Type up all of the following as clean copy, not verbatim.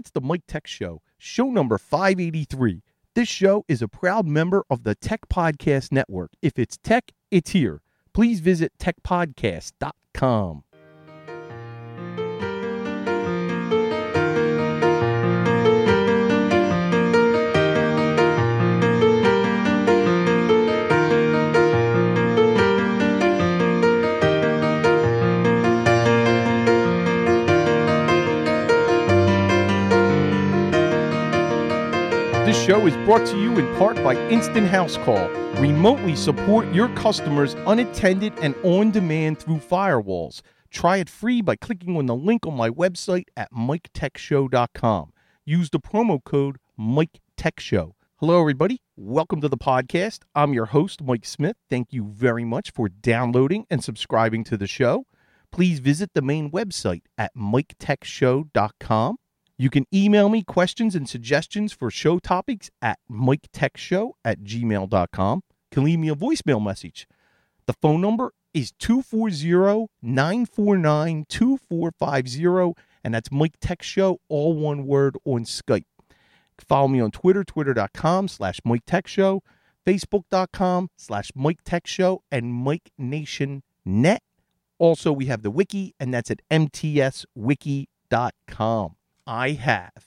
It's the Mike Tech Show, show number 583. This show is a proud member of the Tech Podcast Network. If it's tech, it's here. Please visit techpodcast.com. This show is brought to you in part by Instant House Call. Remotely support your customers unattended and on demand through firewalls. Try it free by clicking on the link on my website at MikeTechShow.com. Use the promo code MikeTechShow. Hello, everybody. Welcome to the podcast. I'm your host, Mike Smith. Thank you very much for downloading and subscribing to the show. Please visit the main website at MikeTechShow.com. You can email me questions and suggestions for show topics at MikeTechShow@gmail.com. You can leave me a voicemail message. The phone number is 240-949-2450, and that's Mike Tech Show, all one word, on Skype. Follow me on Twitter, twitter.com/Mike Tech Show, facebook.com/Mike Tech Show, and Mike Nation Net. Also, we have the wiki, and that's at mtswiki.com. I have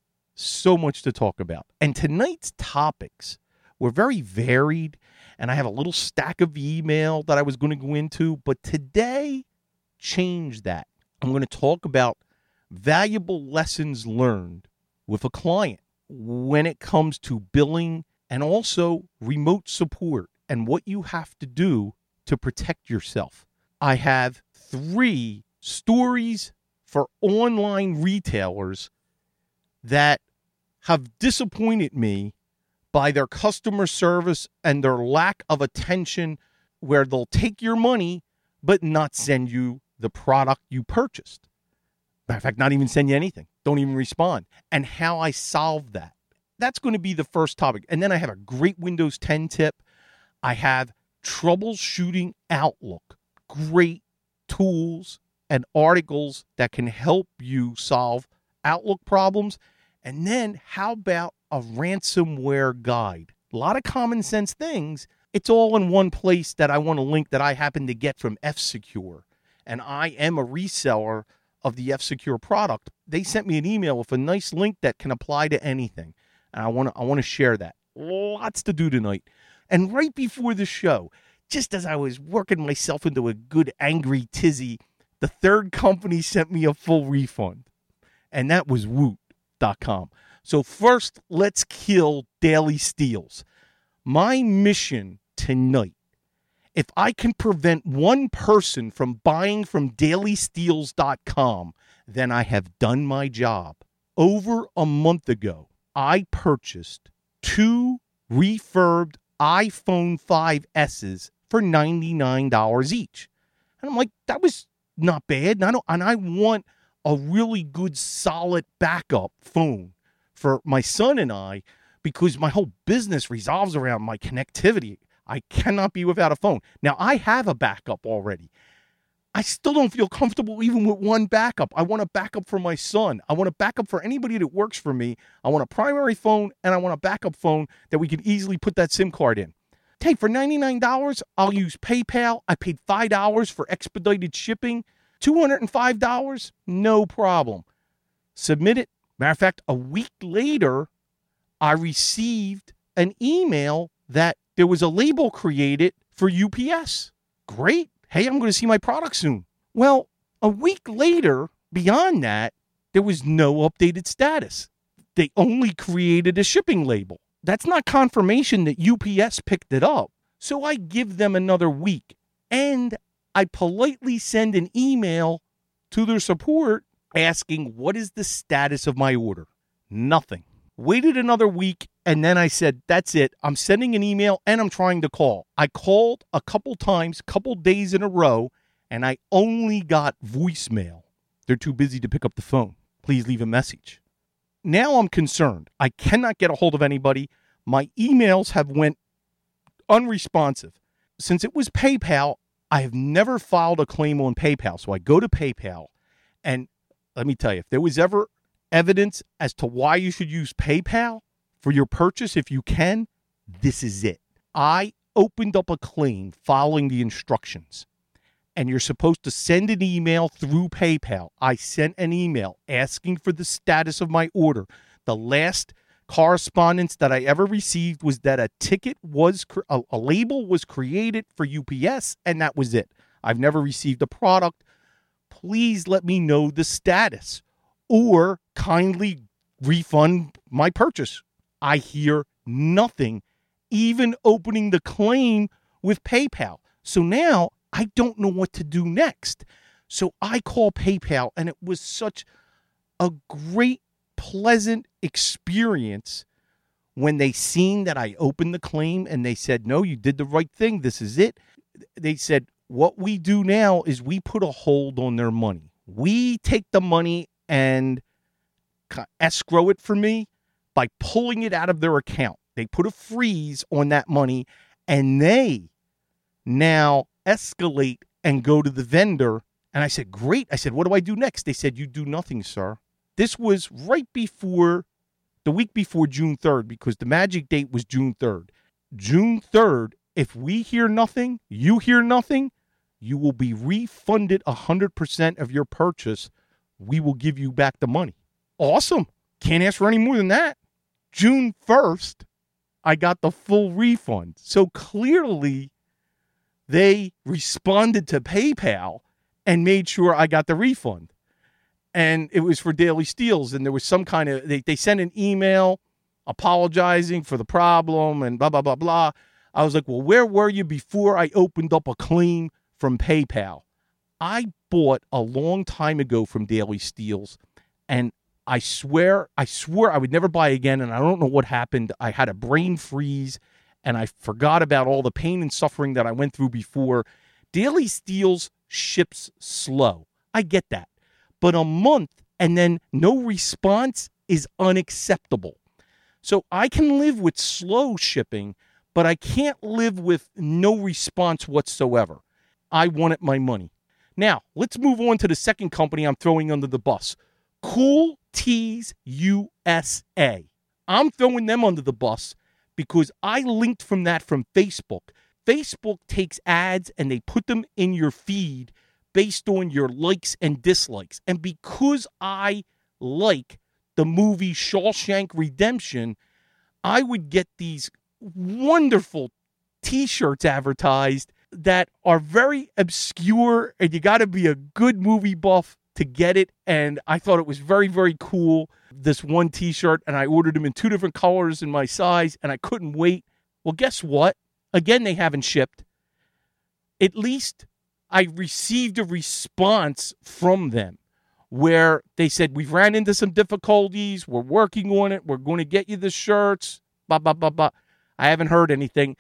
so much to talk about. And tonight's topics were very varied, and I have a little stack of email that I was going to go into, but today, change that. I'm going to talk about valuable lessons learned with a client when it comes to billing and also remote support and what you have to do to protect yourself. I have 3 stories for online retailers that have disappointed me by their customer service and their lack of attention, where they'll take your money but not send you the product you purchased. Matter of fact, not even send you anything. Don't even respond. And how I solve that. That's going to be the first topic. And then I have a great Windows 10 tip. I have troubleshooting Outlook. Great tools and articles that can help you solve Outlook problems. And then how about a ransomware guide? A lot of common sense things. It's all in one place that I want to link that I happen to get from F-Secure. And I am a reseller of the F-Secure product. They sent me an email with a nice link that can apply to anything. And I want to share that. Lots to do tonight. And right before the show, just as I was working myself into a good angry tizzy, the third company sent me a full refund, and that was Woot.com. So first, let's kill Daily Steals. My mission tonight, if I can prevent one person from buying from DailySteals.com, then I have done my job. Over a month ago, I purchased 2 refurbed iPhone 5S's for $99 each. And I'm like, that was not bad. And I want a really good, solid backup phone for my son and I, because my whole business revolves around my connectivity. I cannot be without a phone. Now, I have a backup already. I still don't feel comfortable even with one backup. I want a backup for my son. I want a backup for anybody that works for me. I want a primary phone, and I want a backup phone that we can easily put that SIM card in. Hey, for $99, I'll use PayPal. I paid $5 for expedited shipping. $205, no problem. Submit it. Matter of fact, a week later, I received an email that there was a label created for UPS. Great. Hey, I'm going to see my product soon. Well, a week later, beyond that, there was no updated status. They only created a shipping label. That's not confirmation that UPS picked it up. So I give them another week, and I politely send an email to their support asking, what is the status of my order? Nothing. Waited another week, and then I said, that's it. I'm sending an email, and I'm trying to call. I called a couple times, couple days in a row, and I only got voicemail. They're too busy to pick up the phone. Please leave a message. Now I'm concerned. I cannot get a hold of anybody. My emails have went unresponsive. Since it was PayPal, I have never filed a claim on PayPal. So I go to PayPal, and let me tell you, if there was ever evidence as to why you should use PayPal for your purchase if you can, this is it. I opened up a claim following the instructions, and you're supposed to send an email through PayPal. I sent an email asking for the status of my order. The last correspondence that I ever received was that a ticket was, a label was created for UPS, and that was it. I've never received a product. Please let me know the status or kindly refund my purchase. I hear nothing, even opening the claim with PayPal. So now I don't know what to do next. So I call PayPal, and it was such a great, pleasant experience when they seen that I opened the claim and they said, no, you did the right thing. This is it. They said, what we do now is we put a hold on their money. We take the money and escrow it for me by pulling it out of their account. They put a freeze on that money, and they now escalate and go to the vendor. And I said, great. I said, what do I do next? They said, you do nothing, sir. This was right before, the week before June 3rd, because the magic date was June 3rd. June 3rd, if we hear nothing, you hear nothing, you will be refunded 100% of your purchase. We will give you back the money. Awesome. Can't ask for any more than that. June 1st, I got the full refund. So clearly, they responded to PayPal and made sure I got the refund. And it was for Daily Steals. And there was some kind of, they sent an email apologizing for the problem and blah, blah, blah, blah. I was like, well, where were you before I opened up a claim from PayPal? I bought a long time ago from Daily Steals, and I swore I would never buy again, and I don't know what happened. I had a brain freeze, and I forgot about all the pain and suffering that I went through before. Daily Steals ships slow. I get that. But a month and then no response is unacceptable. So I can live with slow shipping, but I can't live with no response whatsoever. I wanted my money. Now, let's move on to the second company I'm throwing under the bus. Cool Tees USA. I'm throwing them under the bus because I linked from that from Facebook. Facebook takes ads and they put them in your feed based on your likes and dislikes. And because I like the movie Shawshank Redemption, I would get these wonderful T-shirts advertised that are very obscure, and you got to be a good movie buff to get it. And I thought it was very, very cool, this one T-shirt, and I ordered them in 2 different colors in my size, and I couldn't wait. Well, guess what? Again, they haven't shipped. At least I received a response from them where they said, we've ran into some difficulties. We're working on it. We're going to get you the shirts. Blah, blah, blah, blah. I haven't heard anything.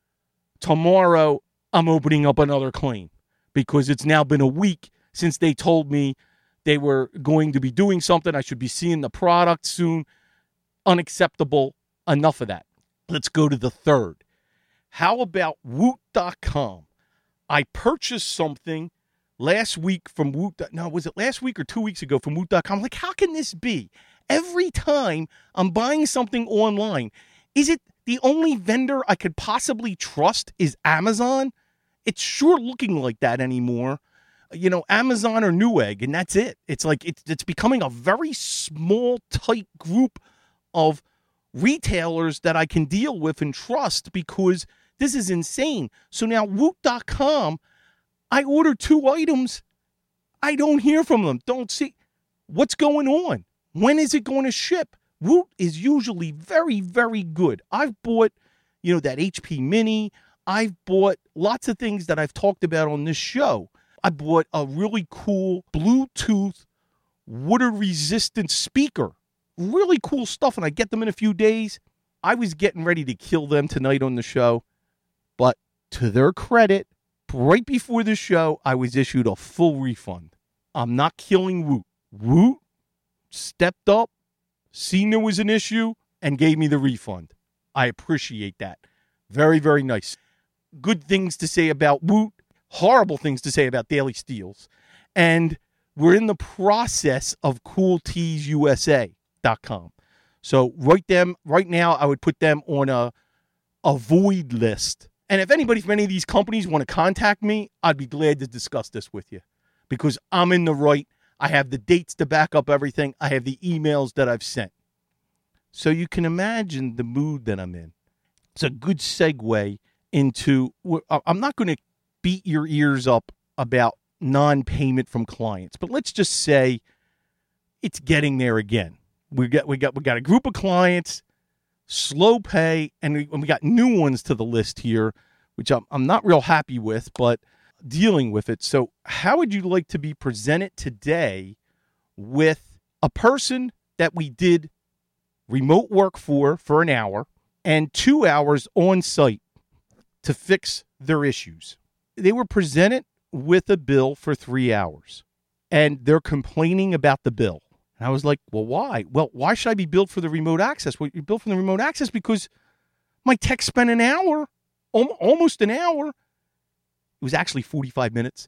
Tomorrow, I'm opening up another claim because it's now been a week since they told me they were going to be doing something. I should be seeing the product soon. Unacceptable. Enough of that. Let's go to the third. How about Woot.com? I purchased something last week from Woot. No, was it last week or 2 weeks ago from Woot.com? Like, how can this be? Every time I'm buying something online, is it the only vendor I could possibly trust is Amazon? It's sure looking like that anymore. You know, Amazon or Newegg, and that's it. It's like it's becoming a very small, tight group of retailers that I can deal with and trust because this is insane. So now Woot.com, I ordered 2 items. I don't hear from them. Don't see what's going on. When is it going to ship? Woot is usually very, very good. I've bought, that HP Mini. I've bought lots of things that I've talked about on this show. I bought a really cool Bluetooth water-resistant speaker. Really cool stuff, and I get them in a few days. I was getting ready to kill them tonight on the show, but to their credit, right before the show, I was issued a full refund. I'm not killing Woot. Woot stepped up, seen there was an issue, and gave me the refund. I appreciate that. Very, very nice. Good things to say about Woot, horrible things to say about Daily Steals. And we're in the process of CoolTeesUSA.com. So right now, I would put them on a void list. And if anybody from any of these companies want to contact me, I'd be glad to discuss this with you because I'm in the right. I have the dates to back up everything. I have the emails that I've sent. So you can imagine the mood that I'm in. It's a good segue into, I'm not going to beat your ears up about non-payment from clients, but let's just say it's getting there again. We got a group of clients, slow pay, and we got new ones to the list here, which I'm not real happy with, but dealing with it. So how would you like to be presented today with a person that we did remote work for an hour and 2 hours on site to fix their issues? They were presented with a bill for 3 hours, and they're complaining about the bill. And I was like, well, why? Well, why should I be billed for the remote access? Well, you're billed for the remote access because my tech spent an hour, almost an hour. It was actually 45 minutes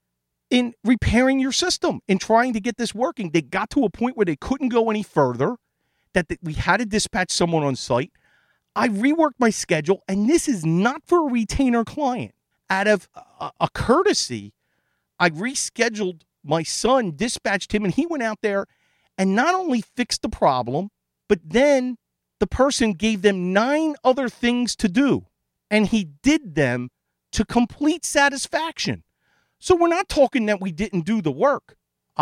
in repairing your system and trying to get this working. They got to a point where they couldn't go any further, that we had to dispatch someone on site. I reworked my schedule, and this is not for a retainer client. Out of a courtesy, I rescheduled my son, dispatched him, and he went out there and not only fixed the problem, but then the person gave them 9 other things to do, and he did them to complete satisfaction. So we're not talking that we didn't do the work.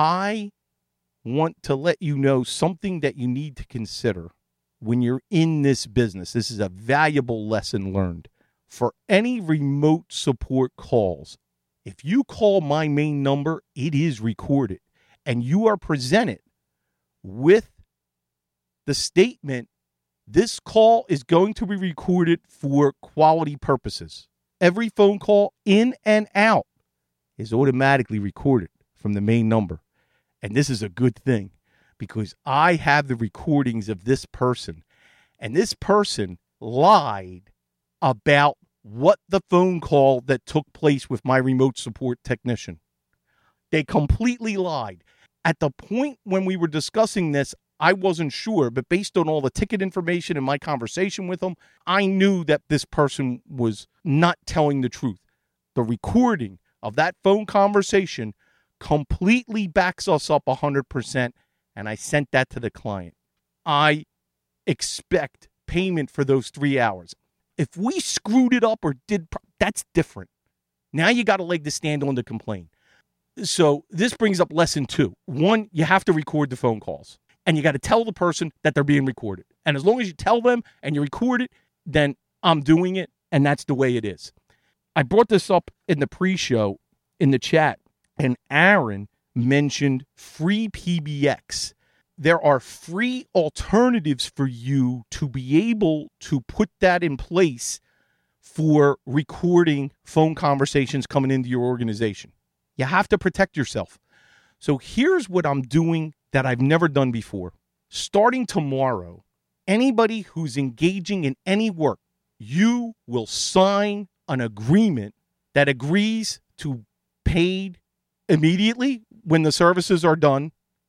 I want to let you know something that you need to consider when you're in this business. This is a valuable lesson learned. For any remote support calls, if you call my main number, it is recorded, and you are presented with the statement, this call is going to be recorded for quality purposes. Every phone call in and out is automatically recorded from the main number. And this is a good thing because I have the recordings of this person, and this person lied about what the phone call that took place with my remote support technician. They completely lied. At the point when we were discussing this, I wasn't sure, but based on all the ticket information and my conversation with them, I knew that this person was not telling the truth. The recording of that phone conversation completely backs us up 100%, and I sent that to the client. I expect payment for those 3 hours. If we screwed it up or that's different. Now you got a leg to stand on to complain. So this brings up lesson 2. 1, you have to record the phone calls, and you got to tell the person that they're being recorded. And as long as you tell them and you record it, then I'm doing it, and that's the way it is. I brought this up in the pre-show in the chat, and Aaron mentioned free PBX. There are free alternatives for you to be able to put that in place for recording phone conversations coming into your organization. You have to protect yourself. So here's what I'm doing that I've never done before. Starting tomorrow, anybody who's engaging in any work, you will sign an agreement that agrees to paid immediately when the services are done.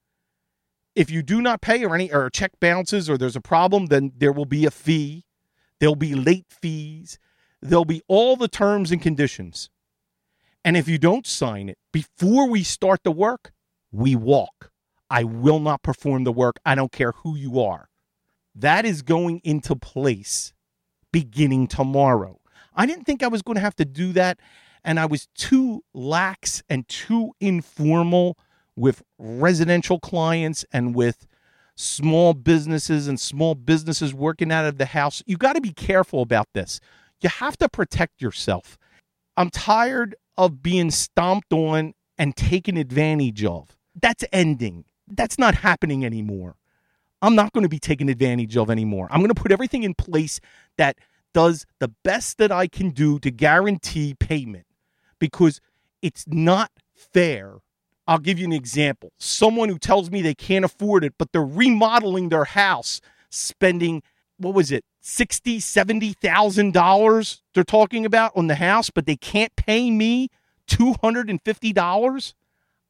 If you do not pay or check bounces or there's a problem, then there will be a fee. There'll be late fees. There'll be all the terms and conditions. And if you don't sign it before we start the work, we walk. I will not perform the work. I don't care who you are. That is going into place beginning tomorrow. I didn't think I was going to have to do that, and I was too lax and too informal with residential clients and with small businesses and small businesses working out of the house. You got to be careful about this. You have to protect yourself. I'm tired of being stomped on and taken advantage of. That's ending. That's not happening anymore. I'm not going to be taken advantage of anymore. I'm going to put everything in place that does the best that I can do to guarantee payment because it's not fair. I'll give you an example. Someone who tells me they can't afford it, but they're remodeling their house, spending, $60,000, $70,000 they're talking about on the house, but they can't pay me $250?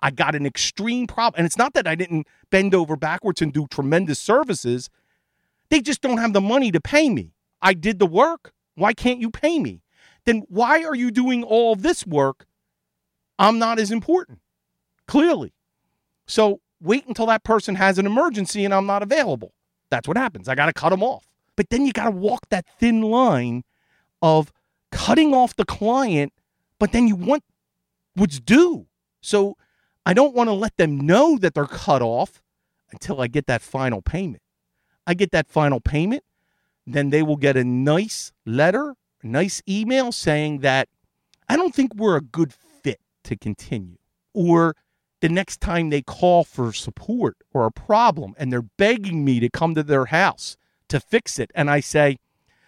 I got an extreme problem. And it's not that I didn't bend over backwards and do tremendous services. They just don't have the money to pay me. I did the work. Why can't you pay me? Then why are you doing all of this work? I'm not as important, clearly. So wait until that person has an emergency and I'm not available. That's what happens. I got to cut them off. But then you got to walk that thin line of cutting off the client, but then you want what's due. So I don't want to let them know that they're cut off until I get that final payment. I get that final payment, then they will get a nice letter, a nice email saying that I don't think we're a good fit to continue. Or the next time they call for support or a problem and they're begging me to come to their house to fix it, and I say,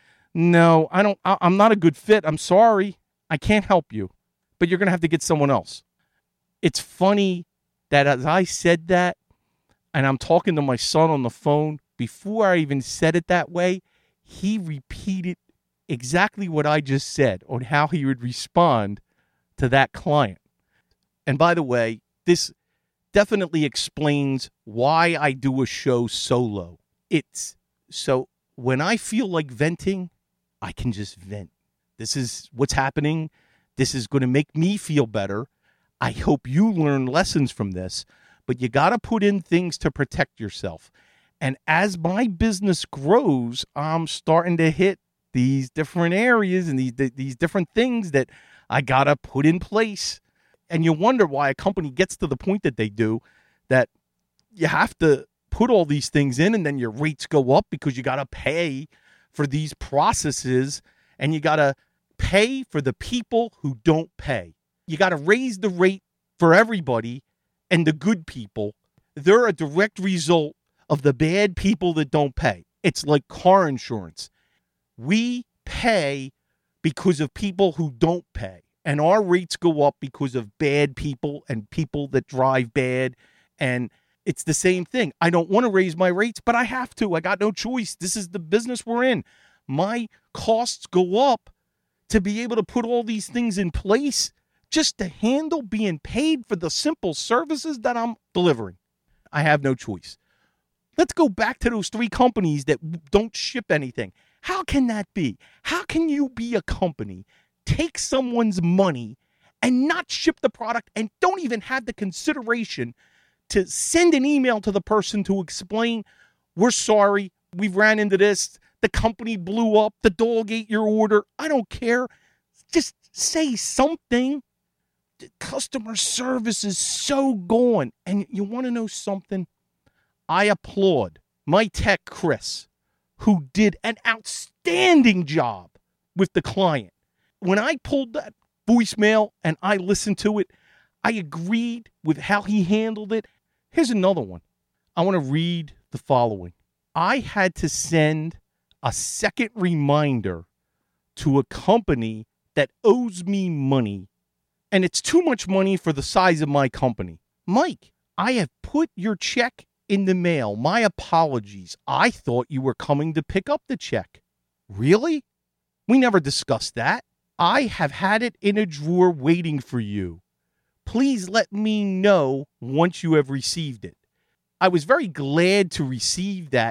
no, I'm not a good fit. I'm sorry. I can't help you, but you're going to have to get someone else. It's funny that as I said that, and I'm talking to my son on the phone, before I even said it that way, he repeated exactly what I just said on how he would respond to that client. And by the way, this definitely explains why I do a show solo. It's so when I feel like venting, I can just vent. This is what's happening. This is going to make me feel better. I hope you learn lessons from this, but you got to put in things to protect yourself. And as my business grows, I'm starting to hit these different areas and these different things that I got to put in place. And you wonder why a company gets to the point that they do, that you have to put all these things in and then your rates go up because you got to pay for these processes and you got to pay for the people who don't pay. You got to raise the rate for everybody, and the good people, they're a direct result of the bad people that don't pay. It's like car insurance. We pay because of people who don't pay. And our rates go up because of bad people and people that drive bad. And it's the same thing. I don't want to raise my rates, but I have to. I got no choice. This is the business we're in. My costs go up to be able to put all these things in place just to handle being paid for the simple services that I'm delivering. I have no choice. Let's go back to those 3 companies that don't ship anything. How can that be? How can you be a company, take someone's money and not ship the product and don't even have the consideration to send an email to the person to explain, we're sorry, we've ran into this, the company blew up, the dog ate your order, I don't care. Just say something. The customer service is so gone. And you want to know something? I applaud my tech, Chris, who did an outstanding job with the client. When I pulled that voicemail and I listened to it, I agreed with how he handled it. Here's another one. I want to read the following. I had to send a second reminder to a company that owes me money, and it's too much money for the size of my company. Mike, I have put your check in the mail. My apologies. I thought you were coming to pick up the check. Really? We never discussed that. I have had it in a drawer waiting for you. Please let me know once you have received it. I was very glad to receive that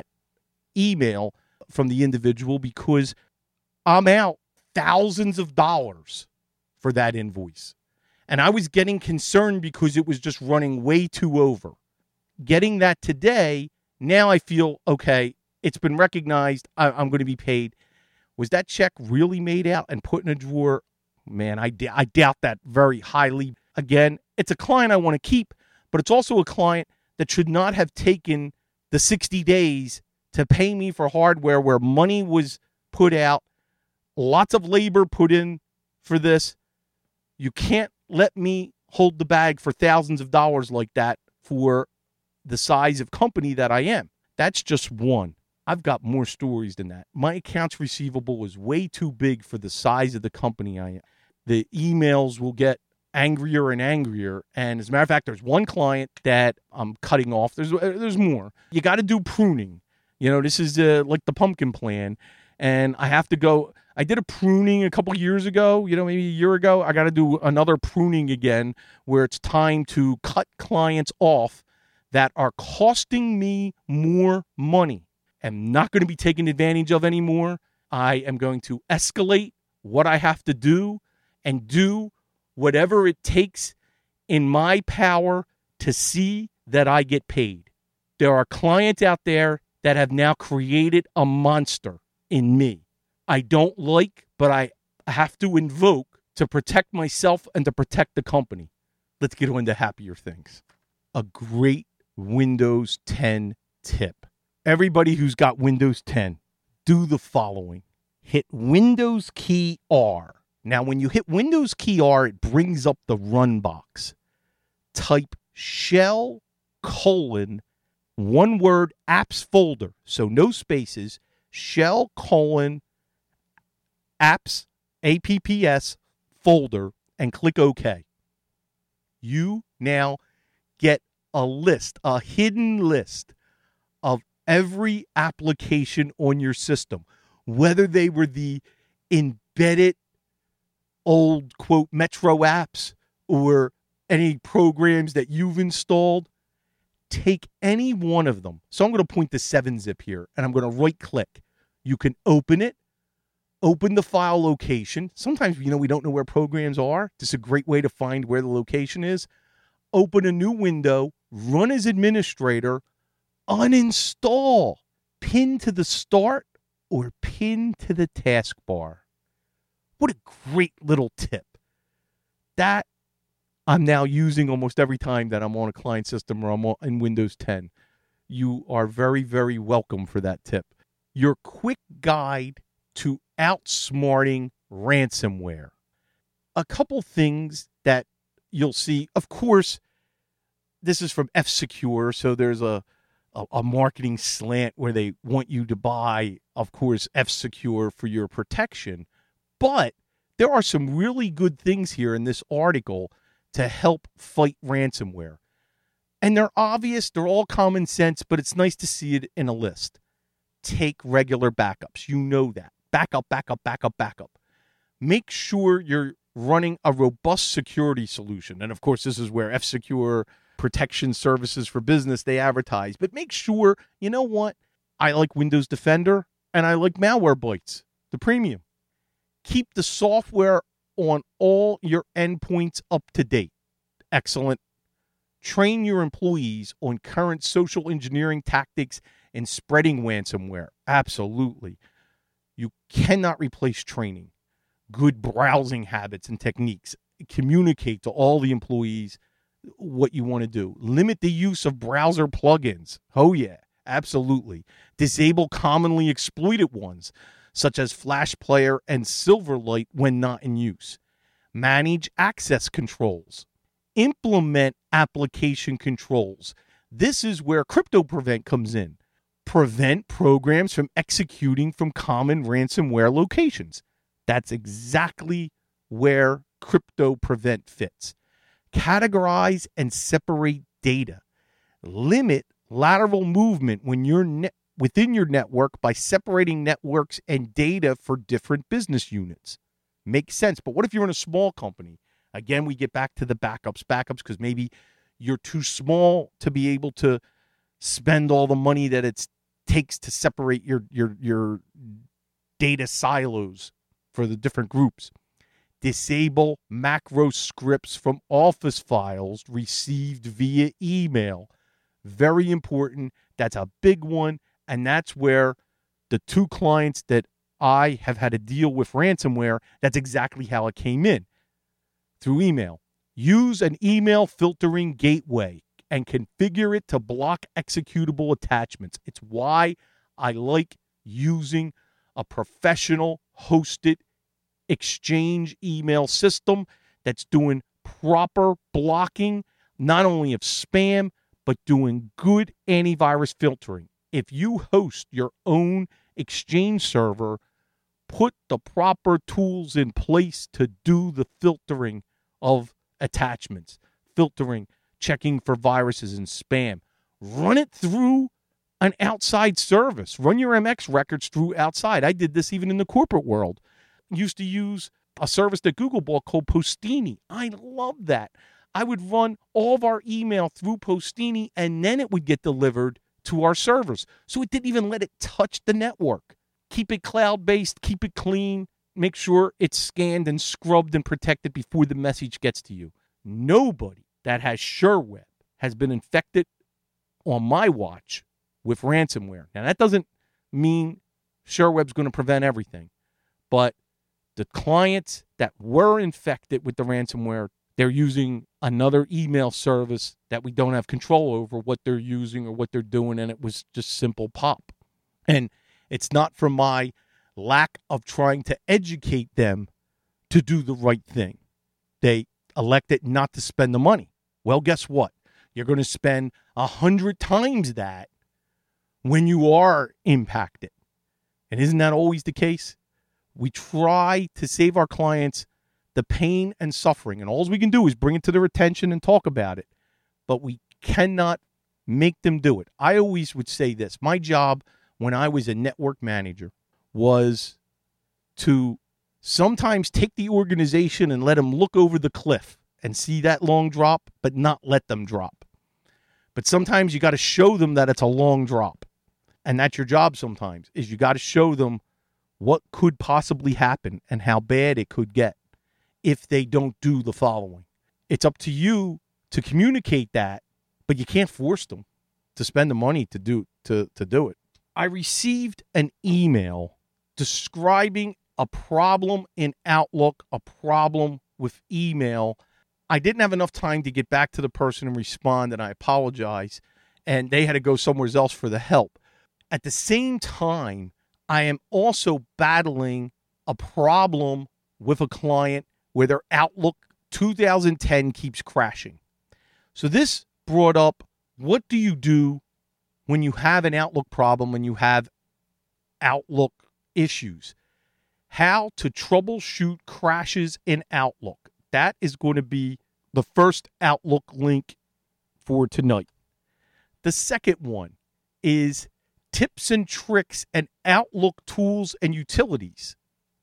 email from the individual because I'm out thousands of dollars for that invoice. And I was getting concerned because it was just running way too over. Getting that today, now I feel, okay, it's been recognized. I'm going to be paid. Was that check really made out and put in a drawer? Man, I doubt that very highly. Again, it's a client I want to keep, but it's also a client that should not have taken the 60 days to pay me for hardware where money was put out, lots of labor put in for this. You can't let me hold the bag for thousands of dollars like that for the size of company that I am. That's just one. I've got more stories than that. My accounts receivable is way too big for the size of the company I am. The emails will get angrier and angrier. And as a matter of fact, there's one client that I'm cutting off. There's more. You got to do pruning. You know, this is like the pumpkin plan. and I have to go. I did a pruning a couple years ago, maybe a year ago. I got to do another pruning again where it's time to cut clients off that are costing me more money. I'm not going to be taken advantage of anymore. I am going to escalate what I have to do and do whatever it takes in my power to see that I get paid. There are clients out there that have now created a monster in me. I don't like, but I have to invoke to protect myself and to protect the company. Let's get on to happier things. A great Windows 10 tip. Everybody who's got Windows 10, do the following. Hit Windows key R. Now, when you hit Windows key R, it brings up the run box. Type shell : one word apps folder. So no spaces. Shell : apps, APPS folder, and click OK. You now get a list, a hidden list of every application on your system, whether they were the embedded old, quote, Metro apps or any programs that you've installed. Take any one of them. So I'm going to point to 7-zip here, and I'm going to right-click. You can open it. Open the file location. Sometimes, we don't know where programs are. This is a great way to find where the location is. Open a new window, run as administrator, uninstall, pin to the start, or pin to the taskbar. What a great little tip. That I'm now using almost every time that I'm on a client system or I'm in Windows 10. You are very, very welcome for that tip. Your quick guide to outsmarting ransomware. A couple things that you'll see. Of course, this is from F-Secure, so there's a marketing slant where they want you to buy, of course, F-Secure for your protection. But there are some really good things here in this article to help fight ransomware. And they're obvious, they're all common sense, but it's nice to see it in a list. Take regular backups. You know that. Backup. Make sure you're running a robust security solution. And of course, this is where F-Secure Protection Services for Business, they advertise. But make sure, you know what? I like Windows Defender and I like Malwarebytes, the premium. Keep the software on all your endpoints up to date. Excellent. Train your employees on current social engineering tactics and spreading ransomware. Absolutely. You cannot replace training. Good browsing habits and techniques. Communicate to all the employees what you want to do. Limit the use of browser plugins. Oh, yeah, absolutely. Disable commonly exploited ones, such as Flash Player and Silverlight when not in use. Manage access controls. Implement application controls. This is where CryptoPrevent comes in. Prevent programs from executing from common ransomware locations. That's exactly where CryptoPrevent fits. Categorize and separate data. Limit lateral movement when you're within your network by separating networks and data for different business units. Makes sense. But what if you're in a small company? Again, we get back to the backups because maybe you're too small to be able to spend all the money that it takes to separate your data silos for the different groups. Disable macro scripts from Office files received via email. Very important. That's a big one. And that's where the two clients that I have had to deal with ransomware, that's exactly how it came in. Through email. Use an email filtering gateway and configure it to block executable attachments. It's why I like using a professional hosted Exchange email system that's doing proper blocking, not only of spam, but doing good antivirus filtering. If you host your own Exchange server, put the proper tools in place to do the filtering of attachments, filtering, checking for viruses and spam. Run it through an outside service. Run your MX records through outside. I did this even in the corporate world. Used to use a service that Google bought called Postini. I love that. I would run all of our email through Postini, and then it would get delivered to our servers. So it didn't even let it touch the network. Keep it cloud-based, keep it clean, make sure it's scanned and scrubbed and protected before the message gets to you. Nobody that has SureWeb has been infected on my watch with ransomware. Now, that doesn't mean SureWeb's going to prevent everything, but the clients that were infected with the ransomware, they're using another email service that we don't have control over what they're using or what they're doing, and it was just simple pop. And it's not from my lack of trying to educate them to do the right thing. They elected not to spend the money. Well, guess what? You're going to spend 100 times that when you are impacted. And isn't that always the case? We try to save our clients the pain and suffering, and all we can do is bring it to their attention and talk about it. But we cannot make them do it. I always would say this. My job when I was a network manager was to sometimes take the organization and let them look over the cliff and see that long drop, but not let them drop. But sometimes you got to show them that it's a long drop. And that's your job sometimes, is you got to show them what could possibly happen and how bad it could get if they don't do the following. It's up to you to communicate that, but you can't force them to spend the money to do it. I received an email describing a problem in Outlook, a problem with email. I didn't have enough time to get back to the person and respond, and I apologize. And they had to go somewhere else for the help. At the same time, I am also battling a problem with a client where their Outlook 2010 keeps crashing. So this brought up, what do you do when you have an Outlook problem, when you have Outlook issues? How to troubleshoot crashes in Outlook. That is going to be the first Outlook link for tonight. The second one is tips and tricks and Outlook tools and utilities.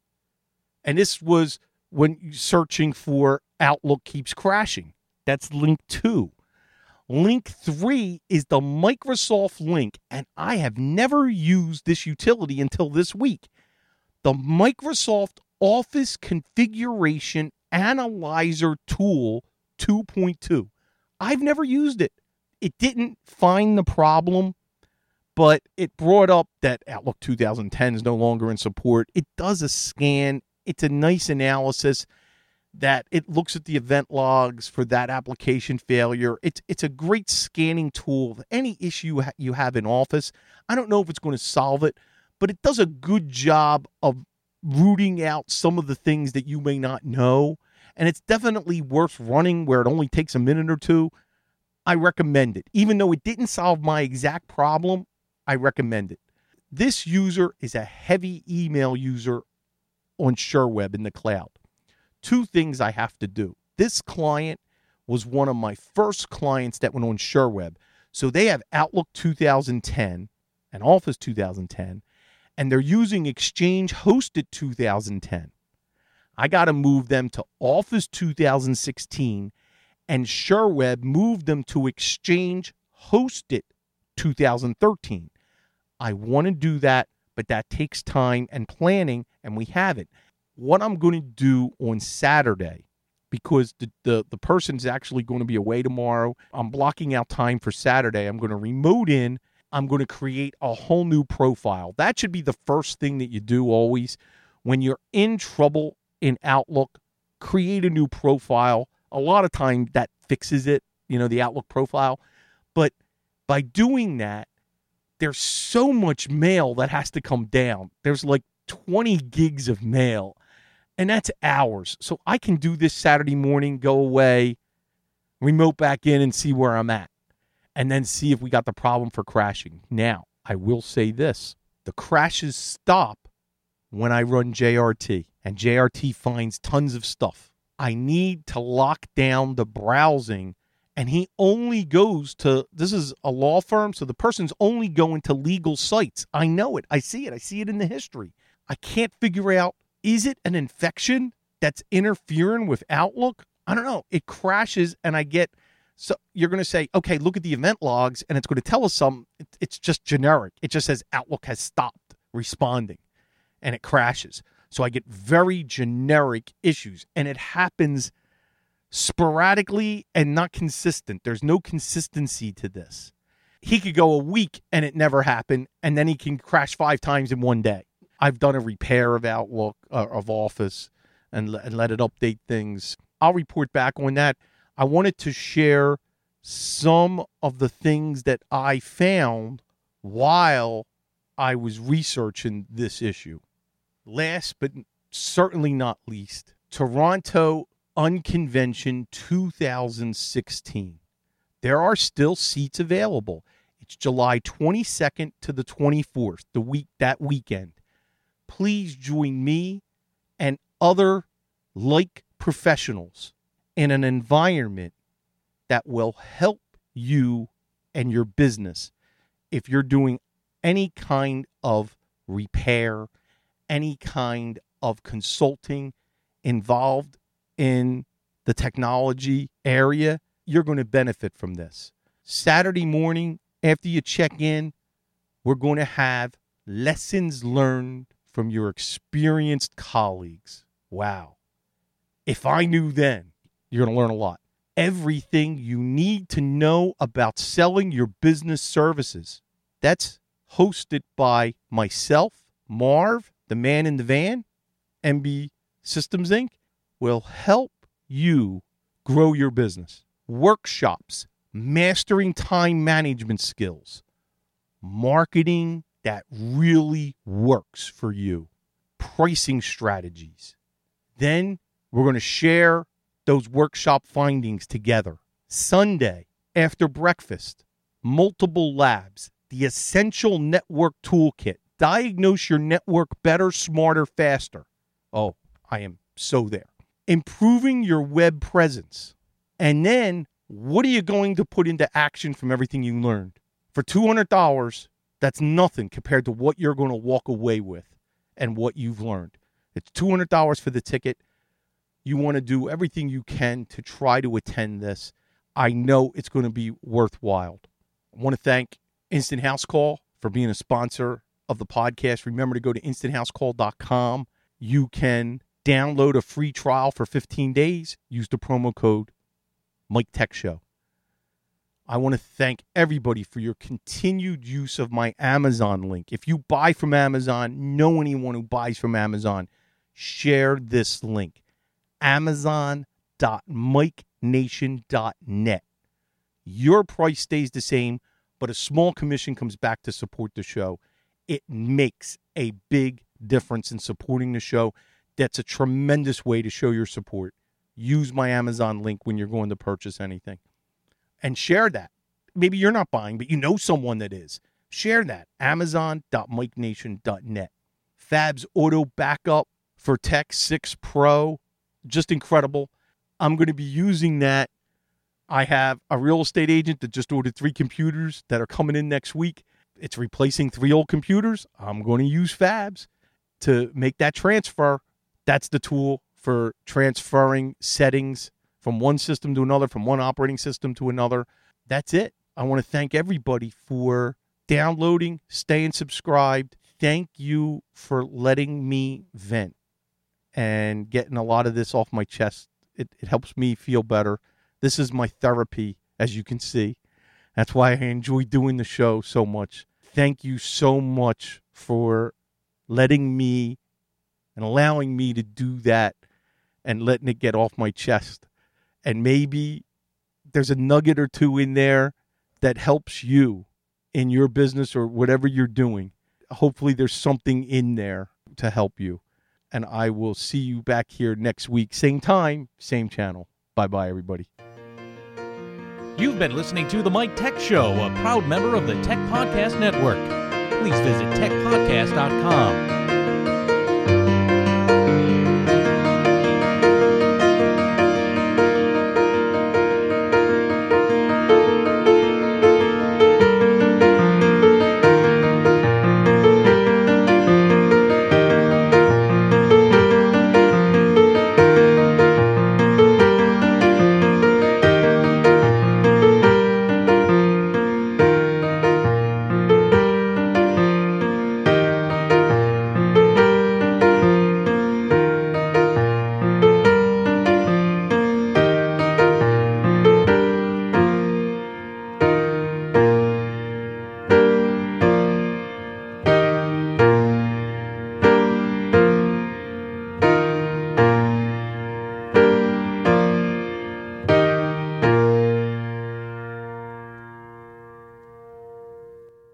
And this was when you're searching for Outlook keeps crashing. That's link 2. Link 3 is the Microsoft link, and I have never used this utility until this week. The Microsoft Office Configuration Analyzer Tool 2.2. I've never used it. It didn't find the problem, but it brought up that Outlook 2010 is no longer in support. It does a scan. It's a nice analysis that it looks at the event logs for that application failure. It's a great scanning tool. Any issue you have in Office, I don't know if it's going to solve it, but it does a good job of rooting out some of the things that you may not know. And it's definitely worth running where it only takes a minute or two. I recommend it. Even though it didn't solve my exact problem, I recommend it. This user is a heavy email user on SureWeb in the cloud. 2 things I have to do. This client was one of my first clients that went on SureWeb. So they have Outlook 2010 and Office 2010, and they're using Exchange hosted 2010. I got to move them to Office 2016, and SureWeb moved them to Exchange hosted 2013. I want to do that, but that takes time and planning, and we have it. What I'm going to do on Saturday, because the person's actually going to be away tomorrow, I'm blocking out time for Saturday. I'm going to remote in. I'm going to create a whole new profile. That should be the first thing that you do always. When you're in trouble in Outlook, create a new profile. A lot of time that fixes it, the Outlook profile. But by doing that, there's so much mail that has to come down. There's like 20 gigs of mail, and that's hours. So I can do this Saturday morning, go away, remote back in and see where I'm at, and then see if we got the problem for crashing. Now, I will say this. The crashes stop when I run JRT, and JRT finds tons of stuff. I need to lock down the browsing And he only goes to, this is a law firm, so the person's only going to legal sites. I know it. I see it. I see it in the history. I can't figure out, is it an infection that's interfering with Outlook? I don't know. It crashes and I get, so you're going to say, okay, look at the event logs and it's going to tell us something. It's just generic. It just says Outlook has stopped responding and it crashes. So I get very generic issues and it happens sporadically and not consistent. There's no consistency to this. He could go a week and it never happened, and then he can crash 5 times in one day. I've done a repair of Outlook, of Office, and let it update things. I'll report back on that. I wanted to share some of the things that I found while I was researching this issue. Last but certainly not least, Toronto Unconvention 2016. There are still seats available. It's July 22nd to the 24th, that weekend. Please join me and other like professionals in an environment that will help you and your business if you're doing any kind of repair, any kind of consulting involved in the technology area. You're going to benefit from this. Saturday morning, after you check in, we're going to have lessons learned from your experienced colleagues. Wow. If I knew then, you're going to learn a lot. Everything you need to know about selling your business services. That's hosted by myself, Marv, the man in the van, MB Systems Inc., will help you grow your business. Workshops, mastering time management skills, marketing that really works for you, pricing strategies. Then we're going to share those workshop findings together. Sunday, after breakfast, multiple labs, the Essential Network Toolkit. Diagnose your network better, smarter, faster. Oh, I am so there. Improving your web presence. And then, what are you going to put into action from everything you learned? For $200, that's nothing compared to what you're going to walk away with and what you've learned. It's $200 for the ticket. You want to do everything you can to try to attend this. I know it's going to be worthwhile. I want to thank Instant House Call for being a sponsor of the podcast. Remember to go to instanthouseCall.com. You can download a free trial for 15 days. Use the promo code Mike Tech Show. I want to thank everybody for your continued use of my Amazon link. If you buy from Amazon, know anyone who buys from Amazon, share this link. Amazon.MikeNation.net. Your price stays the same, but a small commission comes back to support the show. It makes a big difference in supporting the show. That's a tremendous way to show your support. Use my Amazon link when you're going to purchase anything. And share that. Maybe you're not buying, but you know someone that is. Share that. Amazon.MikeNation.net. Fab's Auto Backup for Tech 6 Pro. Just incredible. I'm going to be using that. I have a real estate agent that just ordered 3 computers that are coming in next week. It's replacing 3 old computers. I'm going to use Fabs to make that transfer. That's the tool for transferring settings from one system to another, from one operating system to another. That's it. I want to thank everybody for downloading, staying subscribed. Thank you for letting me vent and getting a lot of this off my chest. It helps me feel better. This is my therapy, as you can see. That's why I enjoy doing the show so much. Thank you so much for letting me and allowing me to do that and letting it get off my chest. And maybe there's a nugget or two in there that helps you in your business or whatever you're doing. Hopefully there's something in there to help you. And I will see you back here next week. Same time, same channel. Bye-bye, everybody. You've been listening to The Mike Tech Show, a proud member of the Tech Podcast Network. Please visit techpodcast.com.